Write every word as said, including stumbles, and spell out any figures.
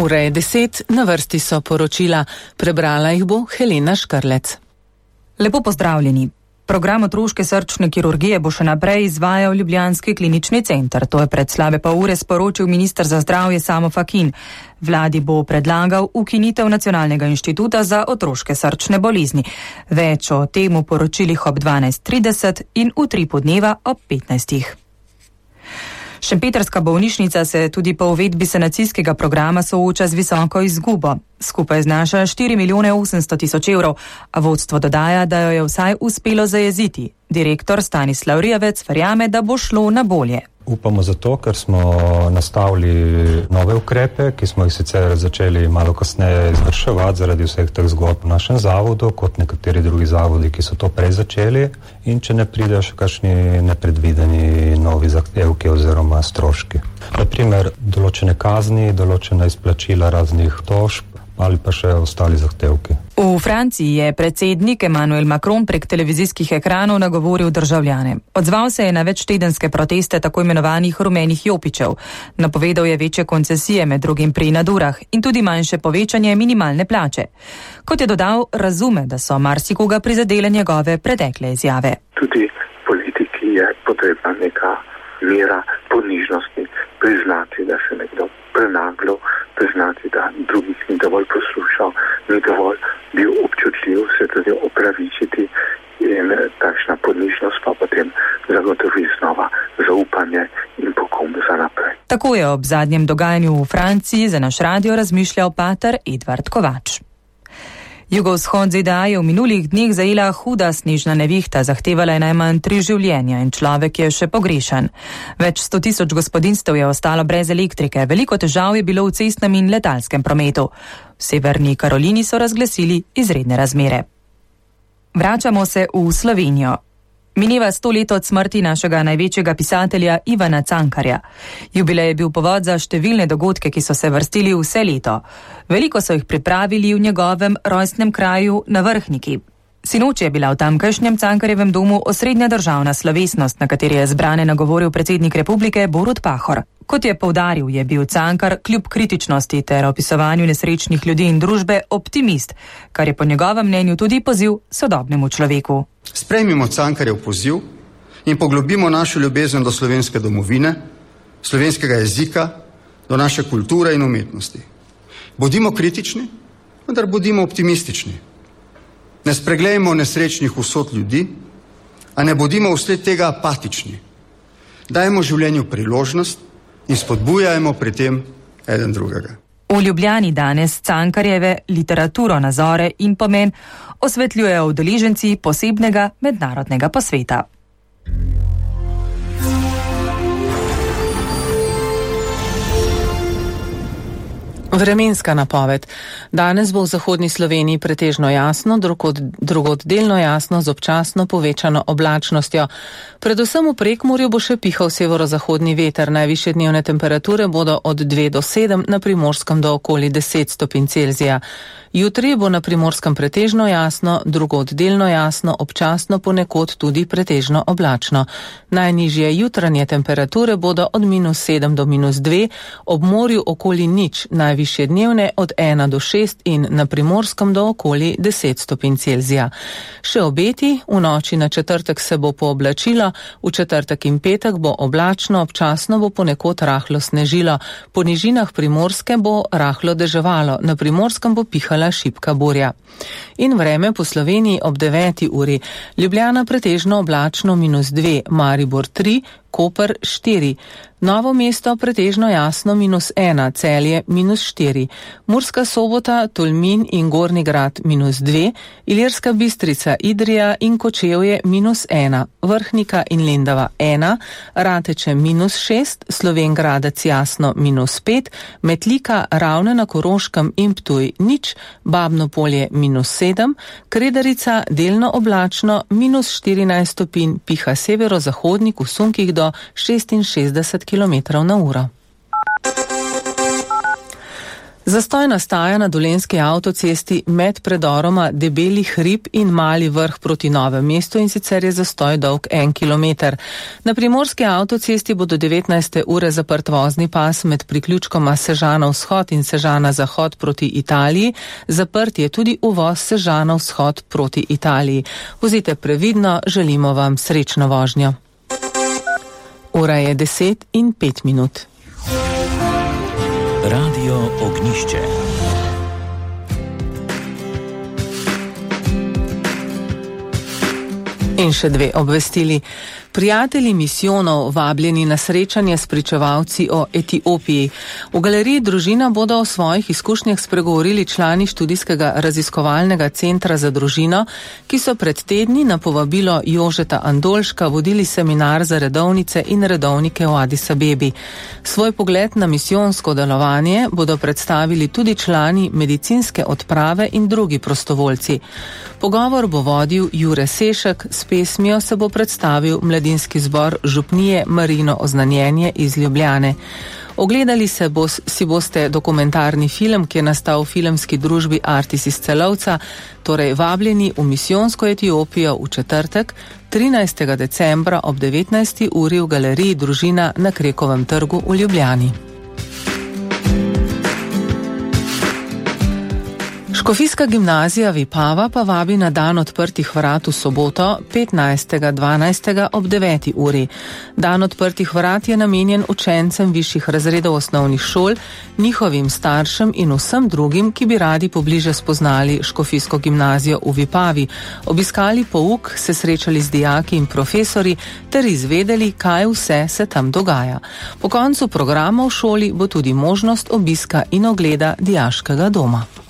Ura je deset, na vrsti so poročila. Prebrala jih bo Helena Škrlec. Lepo pozdravljeni. Program otroške srčne kirurgije bo še naprej izvajal Ljubljanski klinični center. To je pred slabe pol ure sporočil minister za zdravje Samo Fakin. Vladi bo predlagal ukinitev Nacionalnega inštituta za otroške srčne bolezni. Več o tem v poročilih ob dvanajst trideset in v tri podneva ob petnajstih. Šempetrska bolnišnica se tudi po uvedbi sanacijskega programa sooča z visoko izgubo. Skupaj znaša štiri milijone osemsto tisoč evrov, a vodstvo dodaja, da jo je vsaj uspelo zajeziti. Direktor Stanislav Rijavec verjame, da bo šlo na bolje. Upamo zato, ker smo nastavili nove ukrepe, ki smo jih sicer začeli malo kasneje izvrševati zaradi vseh teh zgodb v našem zavodu, kot nekateri drugi zavodi, ki so to prej začeli. In če ne pridejo še kakšni nepredvideni novi zahtevki oziroma stroški. Naprimer, določene kazni, določena izplačila raznih tožb ali pa še ostali zahtevki. V Franciji je predsednik Emmanuel Macron prek televizijskih ekranov nagovoril državljane. Odzval se je na večtedenske proteste tako imenovanih rumenih jopičev. Napovedal je večje koncesije, med drugim pri nadurah, in tudi manjše povečanje minimalne plače. Kot je dodal, razume, da so marsikoga prizadele njegove pretekle izjave. Tudi politiki je potrebna neka mera ponižnosti, priznati, da se nekdo prenaglo, priznati, da drugih ni dovolj poslušal, ni dovolj bil občutljiv, se tudi opravičiti in takšna ponižnost pa potem zagotovi znova zaupanje in pogum za naprej. Tako je ob zadnjem dogajanju v Franciji za naš radio razmišljal pater Edvard Kovač. Jugovzhod Z D A je v minulih dneh zajela huda snežna nevihta, zahtevala je najmanj tri življenja in človek je še pogrešan. Več sto tisoč gospodinjstev je ostalo brez elektrike, veliko težav je bilo v cestnem in letalskem prometu. V Severni Karolini so razglasili izredne razmere. Vračamo se v Slovenijo. Mineva sto let od smrti našega največjega pisatelja Ivana Cankarja. Jubilej je bil povod za številne dogodke, ki so se vrstili vse leto. Veliko so jih pripravili v njegovem rojstnem kraju na Vrhniki. Sinoči je bila v tamkajšnjem Cankarjevem domu osrednja državna slovesnost, na kateri je zbrane nagovoril predsednik republike Borut Pahor. Kot je poudaril, je bil Cankar kljub kritičnosti ter opisovanju nesrečnih ljudi in družbe optimist, kar je po njegovem mnenju tudi poziv sodobnemu človeku. Sprejmimo Cankarjev poziv in poglobimo našo ljubezen do slovenske domovine, slovenskega jezika, do naše kulture in umetnosti. Bodimo kritični, vendar bodimo optimistični. Ne spreglejmo nesrečnih usod ljudi, a ne bodimo vsled tega apatični. Dajmo življenju priložnost in spodbujajmo pri tem eden drugega. V Ljubljani danes Cankarjeve literaturo, nazore in pomen osvetljujejo udeleženci posebnega mednarodnega posveta. Vremenska napoved. Danes bo v zahodni Sloveniji pretežno jasno, drugod, drugod delno jasno z občasno povečano oblačnostjo. Predvsem v Prekmurju bo še pihal severozahodni veter. Najvišje dnevne temperature bodo od dve do sedem, na Primorskem do okoli deset stopinj Celzija. Jutri bo na Primorskem pretežno jasno, drugod delno jasno, občasno ponekod tudi pretežno oblačno. Najnižje jutranje temperature bodo od minus sedem do minus dve, ob morju okoli nič, najvišje dnevne od ena do šest in na Primorskem do okoli deset stopinj Celzija. Še obeti, v noči na četrtek se bo pooblačilo, v četrtek in petek bo oblačno, občasno bo ponekod rahlo snežilo, po nižinah Primorske bo rahlo deževalo, na Primorskem bo pihala šibka burja. In vreme po Sloveniji ob deveti uri. Ljubljana pretežno oblačno minus dve, Maribor tri, Koper štiri, Novo mesto pretežno jasno minus ena, Celje minus štiri, Murska Sobota, Tolmin in Gornji Grad minus dve, Ilirska Bistrica, Idrija in Kočevje minus ena, Vrhnika in Lendava ena, Rateče minus šest, Slovenj Gradec jasno minus pet, Metlika, Ravne na Koroškem in Ptuj nič, Babno Polje minus sedem, Kredarica delno oblačno minus štirinajst stopinj, piha severozahodnik v sunkih do šestinšestdeset kilometrov na uro. Zastoj nastaja na dolenjski avtocesti med predoroma Debeli hrib in Mali vrh proti Novem mestu, in sicer je zastoj dolg en kilometer. Na primorski avtocesti bo do devetnajste ure zaprt vozni pas med priključkoma Sežana vzhod in Sežana zahod proti Italiji. Zaprt je tudi uvoz Sežana vzhod proti Italiji. Vozite previdno, želimo vam srečno vožnjo. Ura je deset in pet minut. Radio Ognišče. In še dve obvestili. Prijatelji misijonov vabljeni na srečanje s pričevalci o Etiopiji. V galeriji Družina bodo o svojih izkušnjah spregovorili člani študijskega raziskovalnega centra za družino, ki so pred tedni na povabilo Jožeta Andolška vodili seminar za redovnice in redovnike v Adis Abebi. Svoj pogled na misijonsko delovanje bodo predstavili tudi člani medicinske odprave in drugi prostovoljci. Pogovor bo vodil Jure Sešek, s pesmijo se bo predstavil mladinski zbor župnije Marino Oznanjenje iz Ljubljane. Ogledali se bo, si boste dokumentarni film, ki je nastal v filmski družbi Artis iz Celovca, torej vabljeni v misijonsko Etiopijo v četrtek, trinajstega decembra ob devetnajsti uri v galeriji Družina na Krekovem trgu v Ljubljani. Škofijska gimnazija Vipava pa vabi na dan odprtih vrat v soboto, petnajstega dvanajstega ob deveti uri. Dan odprtih vrat je namenjen učencem višjih razredov osnovnih šol, njihovim staršem in vsem drugim, ki bi radi pobliže spoznali Škofijsko gimnazijo v Vipavi, obiskali pouk, se srečali z dijaki in profesori ter izvedeli, kaj vse se tam dogaja. Po koncu programa v šoli bo tudi možnost obiska in ogleda dijaškega doma.